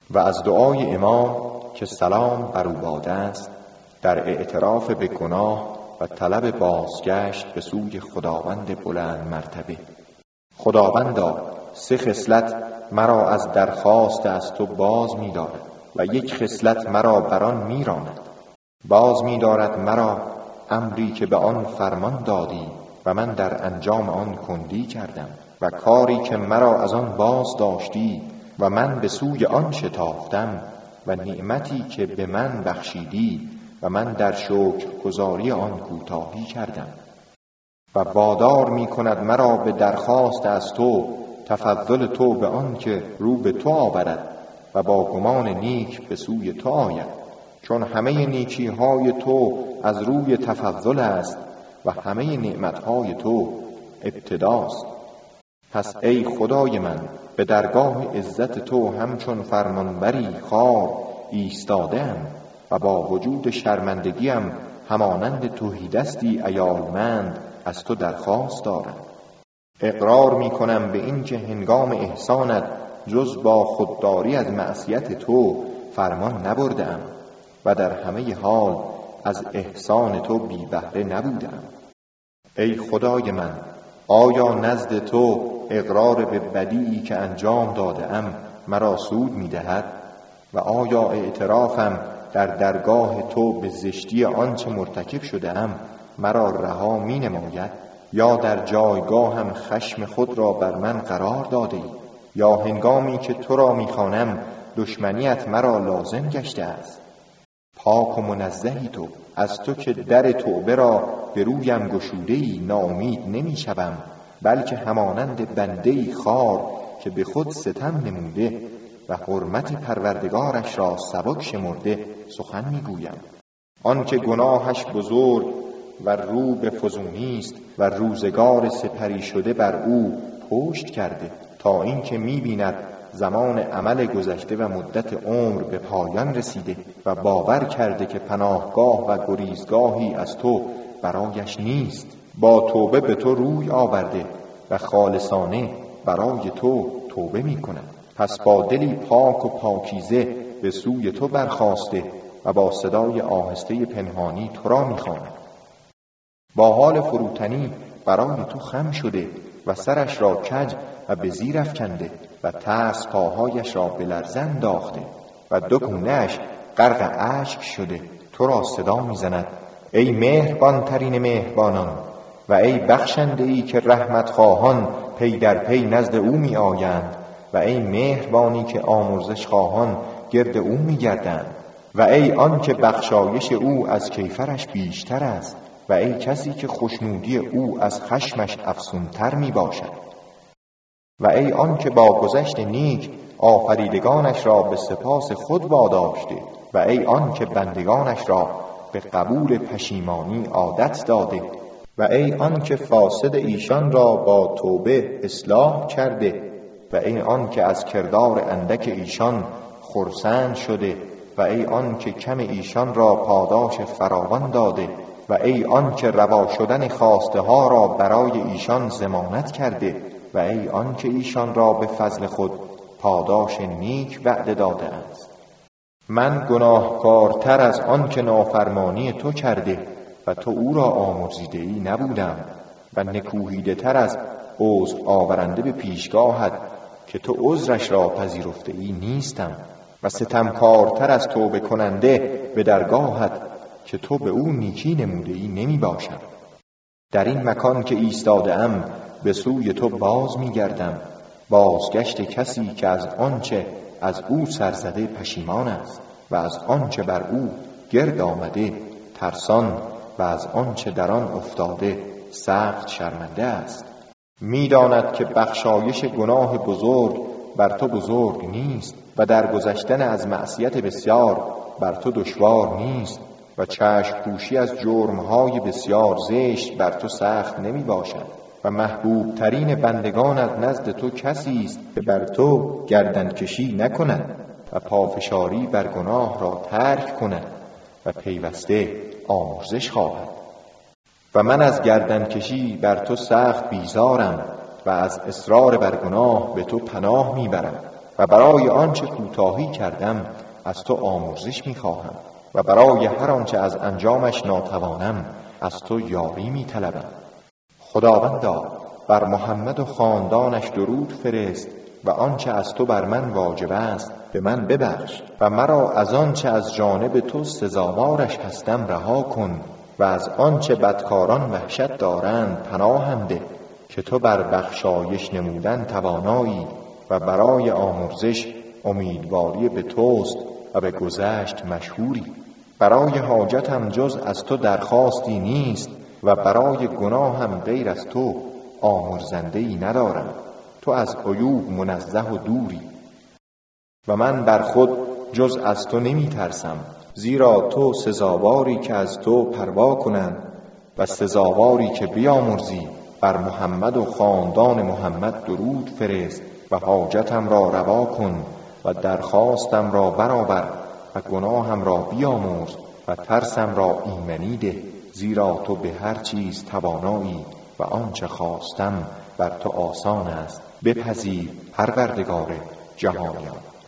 و از دعای امام که سلام بر او باد است در اعتراف به گناه و طلب بازگشت به سوی خداوند بلند مرتبه: خداوندا 3 خصلت مرا از درخواست از تو باز می دارد و 1 خصلت مرا بران می راند. باز می دارد مرا امری که به آن فرمان دادی و من در انجام آن کندی کردم، و کاری که مرا از آن باز داشتی و من به سوی آن شتافتم، و نعمتی که به من بخشیدی و من در شکرگزاری آن کوتاهی کردم. و وادار می کند مرا به درخواست از تو تفضل تو به آن که رو به تو آورد و با گمان نیک به سوی تو آید، چون همه نیکی های تو از روی تفضل است و همه نعمت های تو ابتداست. پس ای خدای من، به درگاه عزت تو همچون فرمانبری خوار ایستاده‌ام و با وجود شرمندگیم همانند تهیدستی عیالمند از تو درخواست دارم. اقرار می کنم به این که هنگام احسانت جز با خودداری از معصیت تو فرمان نبردم و در همه حال از احسان تو بی بهره نبودم. ای خدای من، آیا نزد تو اقرار به بدیعی که انجام دادم مرا سود می دهد؟ و آیا اعترافم در درگاه تو به زشتی آنچه مرتکب شده‌ام مرا رها می نماید؟ یا در جایگاهم خشم خود را بر من قرار داده ای؟ یا هنگامی که تو را می خوانم دشمنیت مرا لازم گشته است؟ پاک و منزهی تو، از تو که در توبه را به رویم گشوده‌ای ناامید نمی شوم، بلکه همانند بنده‌ای خوار که به خود ستم نموده و حرمت پروردگارش را سبک شمرده سخن می گویم. آن که گناهش بزرگ و رو به فزونی است و روزگار سپری شده بر او پشت کرده، تا این که می بیند زمان عمل گذشته و مدت عمر به پایان رسیده و باور کرده که پناهگاه و گریزگاهی از تو برایش نیست، با توبه به تو روی آورده و خالصانه برای تو توبه می کند. پس با دلی پاک و پاکیزه به سوی تو برخاسته و با صدای آهسته پنهانی تو را می خواند. با حال فروتنی برای تو خم شده و سرش را کج و به زیر افکنده و ترس پاهایش را به لرزه انداخته و 2 گونه‌اش غرق اشک شده تو را صدا می زند: ای مهربان ترین مهربانان و ای بخشنده ای که رحمت خواهان پی در پی نزد او می آیند و ای مهربانی که آمرزش خواهان گرد او می گردند و ای آن که بخشایش او از کیفرش بیشتر است و ای کسی که خوشنودی او از خشمش افزونتر می باشد و ای آن که با گذشت نیک آفریدگانش را به سپاس خود واداشته و ای آن که بندگانش را به قبول پشیمانی عادت داده و ای آن که فاسد ایشان را با توبه اصلاح کرده و ای آن که از کردار اندک ایشان خرسند شده و ای آن که کم ایشان را پاداش فراوان داده و ای آن که روا شدن خواسته ها را برای ایشان ضمانت کرده و ای آن که ایشان را به فضل خود پاداش نیک وعده داده است. من گناهکارتر از آن که نافرمانی تو کرده و تو او را آمرزیده ای نبودم و نکوهیده تر از عذر آورنده به پیشگاهت که تو عذرش را پذیرفته ای نیستم و ستمکارتر از توبه کننده به درگاهت که تو به او نیکی نموده ای نمی باشم. در این مکان که ایستاده ام به سوی تو باز می گردم، بازگشت کسی که از آنچه از او سرزده پشیمان است و از آنچه بر او گرد آمده ترسان و از آنچه در آن افتاده سخت شرمنده است. می داند که بخشایش گناه بزرگ بر تو بزرگ نیست و در گذشتن از معصیت بسیار بر تو دشوار نیست و چشم پوشی از جرمهای بسیار زشت بر تو سخت نمی باشد و محبوب ترین بندگانت نزد تو کسی است که بر تو گردنکشی نکند و پافشاری بر گناه را ترک کند و پیوسته آمرزش خواهد. و من از گردنکشی بر تو سخت بیزارم و از اصرار بر گناه به تو پناه میبرم و برای آنچه کوتاهی کردم از تو آمرزش می‌خواهم و برای هر آنچه از انجامش ناتوانم از تو یاری می‌طلبم. خداوندا بر محمد و خاندانش درود فرست و آنچه از تو بر من واجب است به من ببخش و مرا از آنچه از جانب تو سزاوارش هستم رها کن و از آنچه بدکاران وحشت دارند پناهم ده که تو بر بخشایش نمودن توانایی و برای آمرزش امیدواری به توست و به گذشت مشهوری. برای حاجتم جز از تو درخواستی نیست و برای گناهم غیر از تو آمرزنده‌ای ندارم. تو از عیوب منزه و دوری و من بر خود جز از تو نمی ترسم، زیرا تو سزاواری که از تو پروا کنند و سزاواری که بیامرزی. بر محمد و خاندان محمد درود فرست و حاجتم را روا کن و درخواستم را برآور و گناهم را بیامرز و ترسم را ایمنی ده، زیرا تو به هر چیز توانایی و آنچه خواستم بر تو آسان است. بپذیر پروردگار جهانیان.